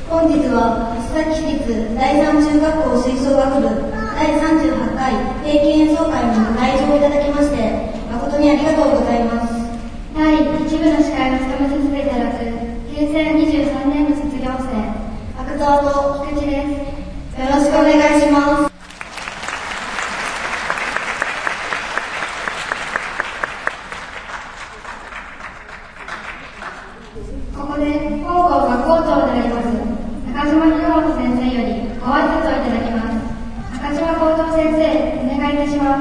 本日は須崎市立第三中学校吹奏楽部第38回定期演奏会に来場いただきまして誠にありがとうございます。 第1部の司会を務めさせていただく平成23年の卒業生阿久澤と菊池です。 よろしくお願いします。 ここで本校学校長であります中島博元先生よりご挨拶をいただきます。中島校長先生、お願いいたします。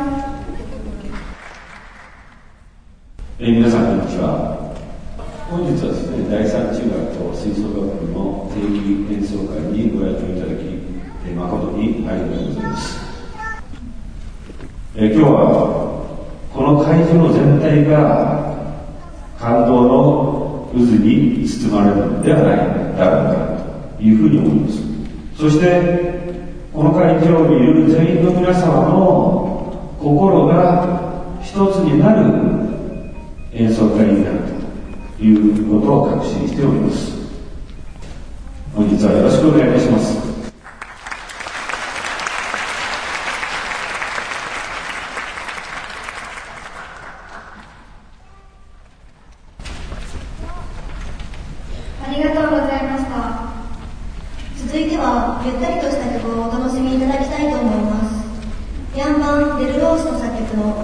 皆さんこんにちは。本日はですね、第三中学校吹奏楽部の定期演奏会にご来場いただき、誠にありがとうございます。今日はこの会場の全体が感動の渦に包まれるのではないだろうかというふうに思います。そしてこの会場にいる全員の皆様の心が一つになる演奏会になるということを確信しております。本日はよろしくお願いいたします。 ありがとうございました。 続いてはゆったりとした曲をお楽しみいただきたいと思います。ヤンバン・デルロースト作曲の